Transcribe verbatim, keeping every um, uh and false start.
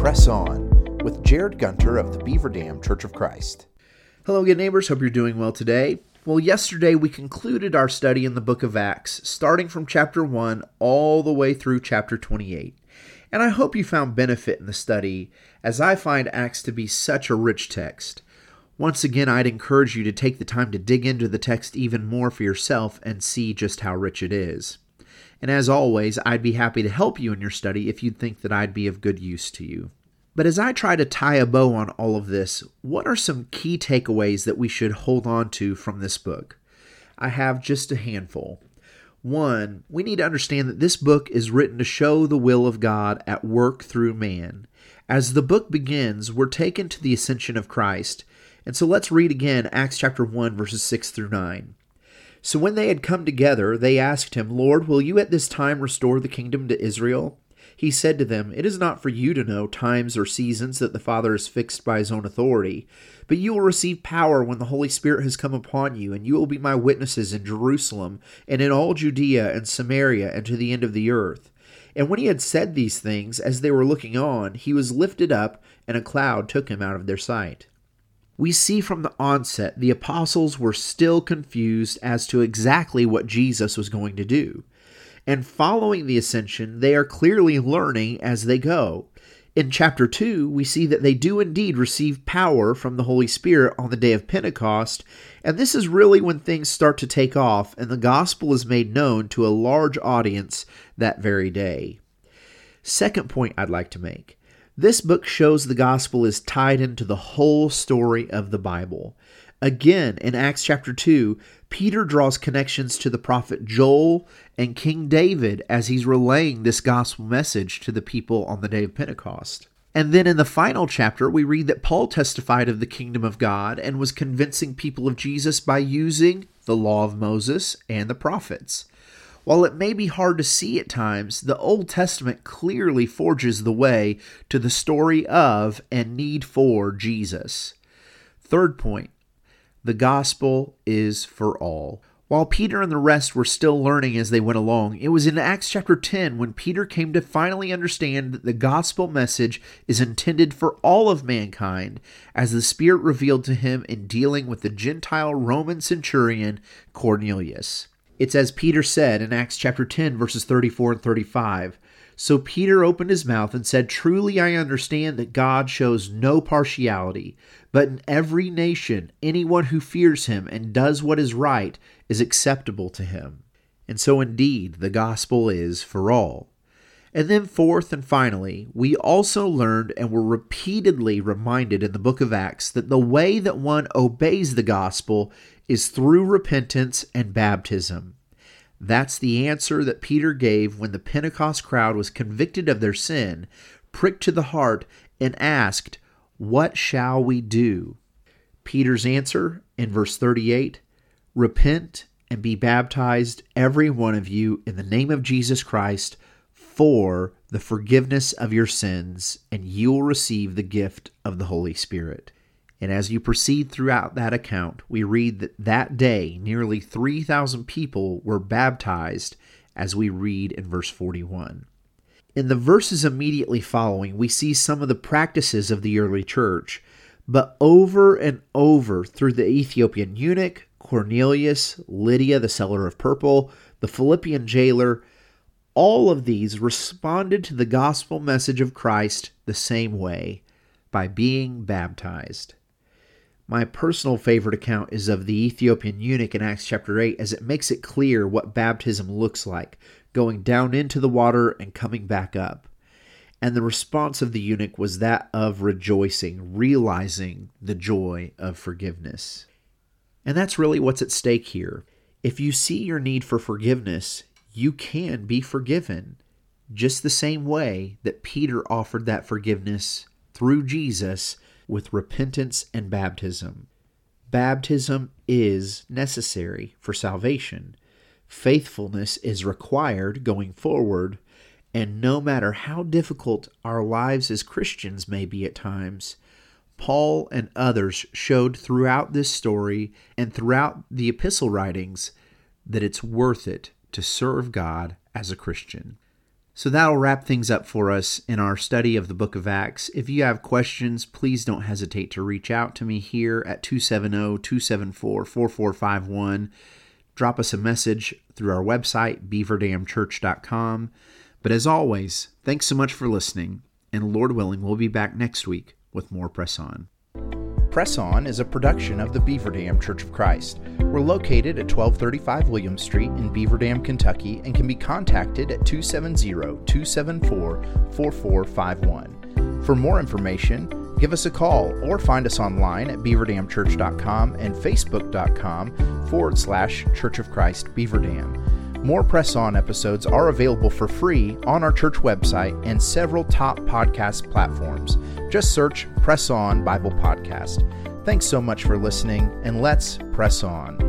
Press On with Jared Gunter of the Beaver Dam Church of Christ. Hello again, neighbors. Hope you're doing well today. Well, yesterday we concluded our study in the book of Acts, starting from chapter one all the way through chapter twenty-eight. And I hope you found benefit in the study, as I find Acts to be such a rich text. Once again, I'd encourage you to take the time to dig into the text even more for yourself and see just how rich it is. And as always, I'd be happy to help you in your study if you'd think that I'd be of good use to you. But as I try to tie a bow on all of this, what are some key takeaways that we should hold on to from this book? I have just a handful. One, we need to understand that this book is written to show the will of God at work through man. As the book begins, we're taken to the ascension of Christ. And so let's read again Acts chapter one, verses six through nine. So when they had come together, they asked him, Lord, will you at this time restore the kingdom to Israel? He said to them, It is not for you to know times or seasons that the Father has fixed by his own authority, but you will receive power when the Holy Spirit has come upon you, and you will be my witnesses in Jerusalem, and in all Judea and Samaria, and to the end of the earth. And when he had said these things, as they were looking on, he was lifted up, and a cloud took him out of their sight. We see from the onset the apostles were still confused as to exactly what Jesus was going to do. And following the ascension, they are clearly learning as they go. In chapter two, we see that they do indeed receive power from the Holy Spirit on the day of Pentecost, and this is really when things start to take off and the gospel is made known to a large audience that very day. Second point I'd like to make. This book shows the gospel is tied into the whole story of the Bible. Again, in Acts chapter two, Peter draws connections to the prophet Joel and King David as he's relaying this gospel message to the people on the day of Pentecost. And then in the final chapter, we read that Paul testified of the kingdom of God and was convincing people of Jesus by using the law of Moses and the prophets. While it may be hard to see at times, the Old Testament clearly forges the way to the story of and need for Jesus. Third point, the gospel is for all. While Peter and the rest were still learning as they went along, it was in Acts chapter ten when Peter came to finally understand that the gospel message is intended for all of mankind, as the Spirit revealed to him in dealing with the Gentile Roman centurion Cornelius. It's as Peter said in Acts chapter ten, verses thirty-four and thirty-five. So Peter opened his mouth and said, Truly I understand that God shows no partiality, but in every nation anyone who fears him and does what is right is acceptable to him. And so indeed the gospel is for all. And then fourth and finally, we also learned and were repeatedly reminded in the book of Acts that the way that one obeys the gospel is through repentance and baptism. That's the answer that Peter gave when the Pentecost crowd was convicted of their sin, pricked to the heart, and asked, What shall we do? Peter's answer in verse thirty-eight, Repent and be baptized, every one of you, in the name of Jesus Christ, for the forgiveness of your sins, and you will receive the gift of the Holy Spirit. And as you proceed throughout that account, we read that that day nearly three thousand people were baptized, as we read in verse forty-one. In the verses immediately following, we see some of the practices of the early church, but over and over through the Ethiopian eunuch, Cornelius, Lydia, the seller of purple, the Philippian jailer, all of these responded to the gospel message of Christ the same way, by being baptized. My personal favorite account is of the Ethiopian eunuch in Acts chapter eight, as it makes it clear what baptism looks like, going down into the water and coming back up. And the response of the eunuch was that of rejoicing, realizing the joy of forgiveness. And that's really what's at stake here. If you see your need for forgiveness, you can be forgiven, just the same way that Peter offered that forgiveness through Jesus with repentance and baptism. Baptism is necessary for salvation. Faithfulness is required going forward, and no matter how difficult our lives as Christians may be at times, Paul and others showed throughout this story and throughout the epistle writings that it's worth it to serve God as a Christian. So that'll wrap things up for us in our study of the book of Acts. If you have questions, please don't hesitate to reach out to me here at two seven zero, two seven four, four four five one. Drop us a message through our website, beaver dam church dot com. But as always, thanks so much for listening, and Lord willing, we'll be back next week with more Press On. Press On is a production of the Beaver Dam Church of Christ. We're located at twelve thirty-five William Street in Beaver Dam, Kentucky, and can be contacted at two seven zero, two seven four, four four five one. For more information, give us a call or find us online at beaver dam church dot com and facebook.com forward slash Church of Christ Beaver Dam. More Press On episodes are available for free on our church website and several top podcast platforms. Just search Press On Bible Podcast. Thanks so much for listening, and let's press on.